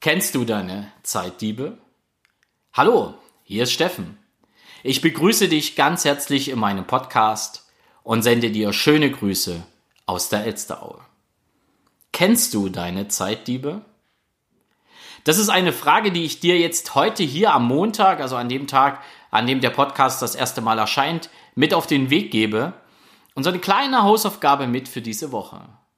Kennst du deine Zeitdiebe? Hallo, hier ist Steffen. Ich begrüße dich ganz herzlich in meinem Podcast und sende dir schöne Grüße aus der Elsteraue. Kennst du deine Zeitdiebe? Das ist eine Frage, die ich dir jetzt heute hier am Montag, also an dem Tag, an dem der Podcast das erste Mal erscheint, mit auf den Weg gebe und so eine kleine Hausaufgabe mit für diese Woche.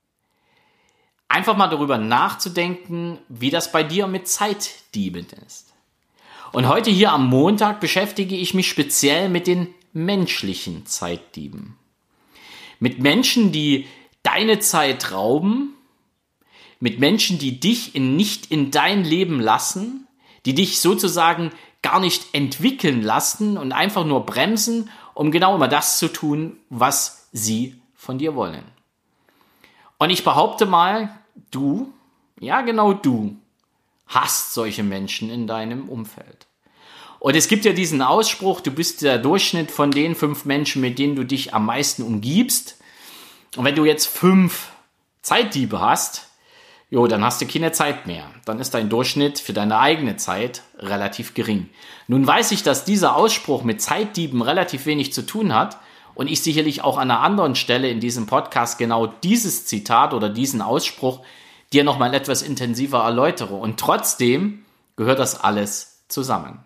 Einfach mal darüber nachzudenken, wie das bei dir mit Zeitdieben ist. Und heute hier am Montag beschäftige ich mich speziell mit den menschlichen Zeitdieben. Mit Menschen, die deine Zeit rauben, mit Menschen, die dich nicht in dein Leben lassen, die dich sozusagen gar nicht entwickeln lassen und einfach nur bremsen, um genau immer das zu tun, was sie von dir wollen. Und ich behaupte mal, du, ja genau du, hast solche Menschen in deinem Umfeld. Und es gibt ja diesen Ausspruch, du bist der Durchschnitt von den 5 Menschen, mit denen du dich am meisten umgibst. Und wenn du jetzt 5 Zeitdiebe hast, dann hast du keine Zeit mehr. Dann ist dein Durchschnitt für deine eigene Zeit relativ gering. Nun weiß ich, dass dieser Ausspruch mit Zeitdieben relativ wenig zu tun hat und ich sicherlich auch an einer anderen Stelle in diesem Podcast genau dieses Zitat oder diesen Ausspruch dir nochmal etwas intensiver erläutere. Und trotzdem gehört das alles zusammen.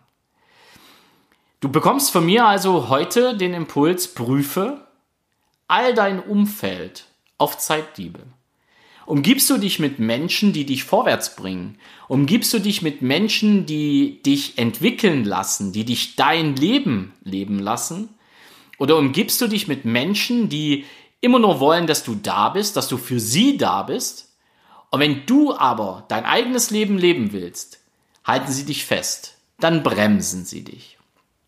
Du bekommst von mir also heute den Impuls, prüfe all dein Umfeld auf Zeitdiebe. Umgibst du dich mit Menschen, die dich vorwärts bringen? Umgibst du dich mit Menschen, die dich entwickeln lassen, die dich dein Leben leben lassen? Oder umgibst du dich mit Menschen, die immer nur wollen, dass du da bist, dass du für sie da bist? Und wenn du aber dein eigenes Leben leben willst, halten sie dich fest, dann bremsen sie dich.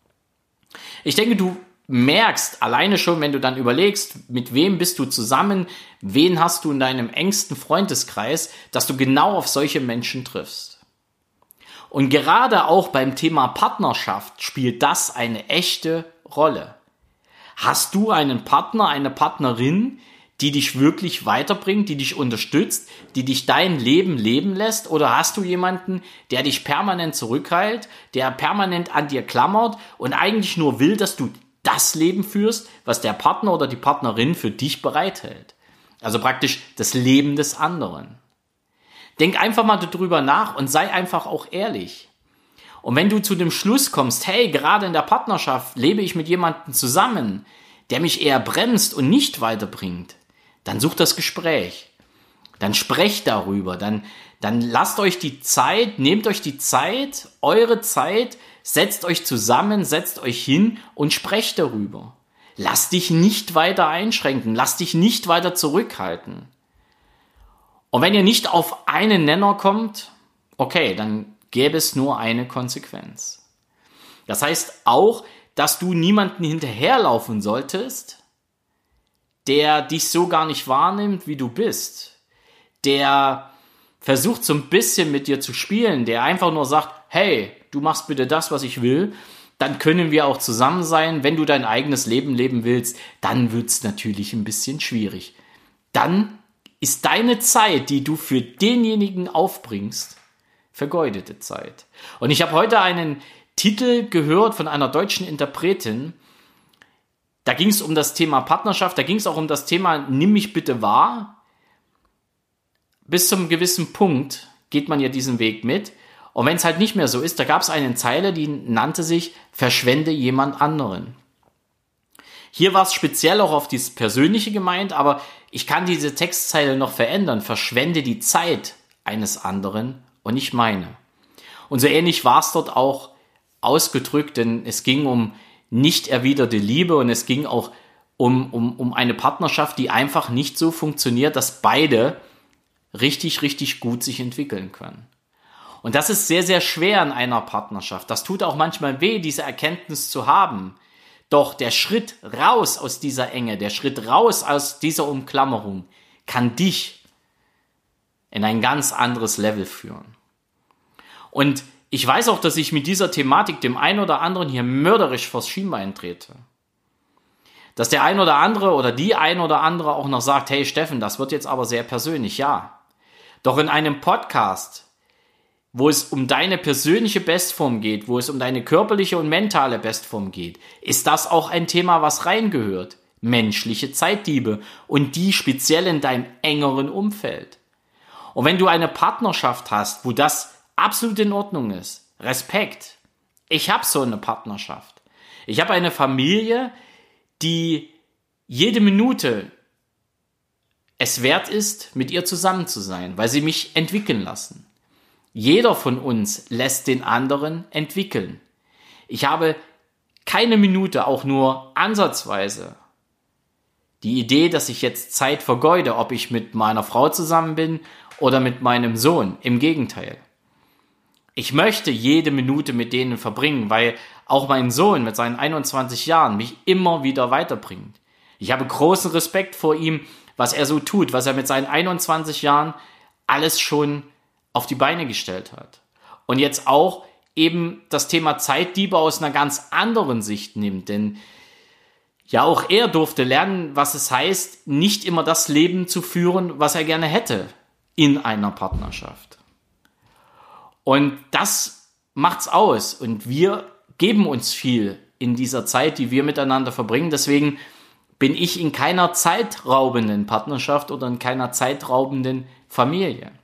Ich denke, du merkst alleine schon, wenn du dann überlegst, mit wem bist du zusammen, wen hast du in deinem engsten Freundeskreis, dass du genau auf solche Menschen triffst. Und gerade auch beim Thema Partnerschaft spielt das eine echte Rolle. Hast du einen Partner, eine Partnerin, die dich wirklich weiterbringt, die dich unterstützt, die dich dein Leben leben lässt? Oder hast du jemanden, der dich permanent zurückhält, der permanent an dir klammert und eigentlich nur will, dass du das Leben führst, was der Partner oder die Partnerin für dich bereithält? Also praktisch das Leben des anderen. Denk einfach mal darüber nach und sei einfach auch ehrlich. Und wenn du zu dem Schluss kommst, hey, gerade in der Partnerschaft lebe ich mit jemandem zusammen, der mich eher bremst und nicht weiterbringt, dann sucht das Gespräch. Dann sprecht darüber. Dann lasst euch die Zeit, nehmt euch die Zeit, eure Zeit, setzt euch zusammen, setzt euch hin und sprecht darüber. Lass dich nicht weiter einschränken, lass dich nicht weiter zurückhalten. Und wenn ihr nicht auf einen Nenner kommt, okay, dann gäbe es nur eine Konsequenz. Das heißt auch, dass du niemanden hinterherlaufen solltest, der dich so gar nicht wahrnimmt, wie du bist, der versucht so ein bisschen mit dir zu spielen, der einfach nur sagt, hey, du machst bitte das, was ich will, dann können wir auch zusammen sein. Wenn du dein eigenes Leben leben willst, dann wird's natürlich ein bisschen schwierig. Dann ist deine Zeit, die du für denjenigen aufbringst, vergeudete Zeit. Und ich habe heute einen Titel gehört von einer deutschen Interpretin. Da ging es um das Thema Partnerschaft, da ging es auch um das Thema nimm mich bitte wahr. Bis zum gewissen Punkt geht man ja diesen Weg mit. Und wenn es halt nicht mehr so ist, da gab es eine Zeile, die nannte sich verschwende jemand anderen. Hier war es speziell auch auf dieses Persönliche gemeint, aber ich kann diese Textzeile noch verändern. Verschwende die Zeit eines anderen und nicht meine. Und so ähnlich war es dort auch ausgedrückt, denn es ging um nicht erwiderte Liebe und es ging auch um eine Partnerschaft, die einfach nicht so funktioniert, dass beide richtig gut sich entwickeln können. Und das ist sehr, sehr schwer in einer Partnerschaft. Das tut auch manchmal weh, diese Erkenntnis zu haben. Doch der Schritt raus aus dieser Enge, der Schritt raus aus dieser Umklammerung kann dich in ein ganz anderes Level führen. Und ich weiß auch, dass ich mit dieser Thematik dem einen oder anderen hier mörderisch vors Schienbein trete. Dass der ein oder andere oder die ein oder andere auch noch sagt, hey Steffen, das wird jetzt aber sehr persönlich, ja. Doch in einem Podcast wo es um deine persönliche Bestform geht, wo es um deine körperliche und mentale Bestform geht, ist das auch ein Thema, was reingehört. Menschliche Zeitdiebe und die speziell in deinem engeren Umfeld. Und wenn du eine Partnerschaft hast, wo das absolut in Ordnung ist, Respekt. Ich habe so eine Partnerschaft. Ich habe eine Familie, die jede Minute es wert ist, mit ihr zusammen zu sein, weil sie mich entwickeln lassen. Jeder von uns lässt den anderen entwickeln. Ich habe keine Minute, auch nur ansatzweise, die Idee, dass ich jetzt Zeit vergeude, ob ich mit meiner Frau zusammen bin oder mit meinem Sohn. Im Gegenteil. Ich möchte jede Minute mit denen verbringen, weil auch mein Sohn mit seinen 21 Jahren mich immer wieder weiterbringt. Ich habe großen Respekt vor ihm, was er so tut, was er mit seinen 21 Jahren alles schon auf die Beine gestellt hat. Und jetzt auch eben das Thema Zeitdiebe aus einer ganz anderen Sicht nimmt, denn ja, auch er durfte lernen, was es heißt, nicht immer das Leben zu führen, was er gerne hätte in einer Partnerschaft. Und das macht's aus. Und wir geben uns viel in dieser Zeit, die wir miteinander verbringen. Deswegen bin ich in keiner zeitraubenden Partnerschaft oder in keiner zeitraubenden Familie.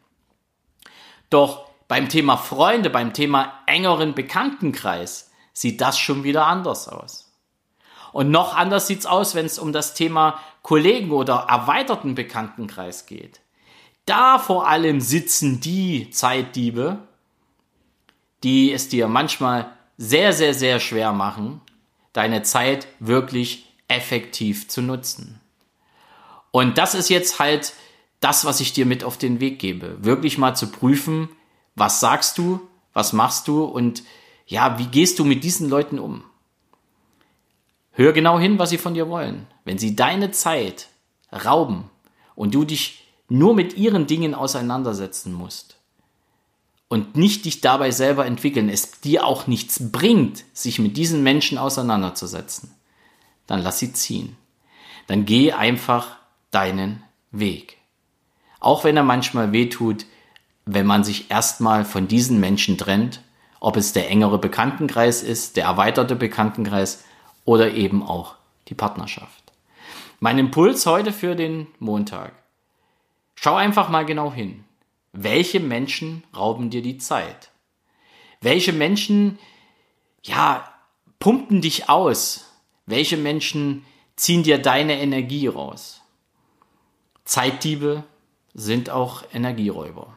Doch beim Thema Freunde, beim Thema engeren Bekanntenkreis sieht das schon wieder anders aus. Und noch anders sieht's aus, wenn es um das Thema Kollegen oder erweiterten Bekanntenkreis geht. Da vor allem sitzen die Zeitdiebe, die es dir manchmal sehr, sehr, sehr schwer machen, deine Zeit wirklich effektiv zu nutzen. Und das ist jetzt halt das, was ich dir mit auf den Weg gebe. Wirklich mal zu prüfen, was sagst du, was machst du und ja, wie gehst du mit diesen Leuten um? Hör genau hin, was sie von dir wollen. Wenn sie deine Zeit rauben und du dich nur mit ihren Dingen auseinandersetzen musst und nicht dich dabei selber entwickeln, es dir auch nichts bringt, sich mit diesen Menschen auseinanderzusetzen, dann lass sie ziehen. Dann geh einfach deinen Weg. Auch wenn er manchmal wehtut, wenn man sich erstmal von diesen Menschen trennt, ob es der engere Bekanntenkreis ist, der erweiterte Bekanntenkreis oder eben auch die Partnerschaft. Mein Impuls heute für den Montag. Schau einfach mal genau hin. Welche Menschen rauben dir die Zeit? Welche Menschen, pumpen dich aus? Welche Menschen ziehen dir deine Energie raus? Zeitdiebe sind auch Energieräuber.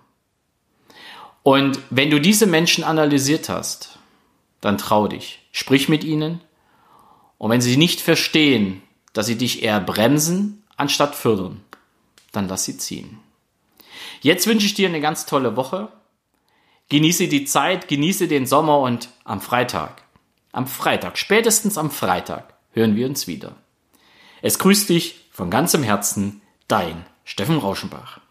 Und wenn du diese Menschen analysiert hast, dann trau dich. Sprich mit ihnen. Und wenn sie nicht verstehen, dass sie dich eher bremsen, anstatt fördern, dann lass sie ziehen. Jetzt wünsche ich dir eine ganz tolle Woche. Genieße die Zeit, genieße den Sommer und am Freitag, spätestens am Freitag, hören wir uns wieder. Es grüßt dich von ganzem Herzen, dein Steffen Rauschenbach.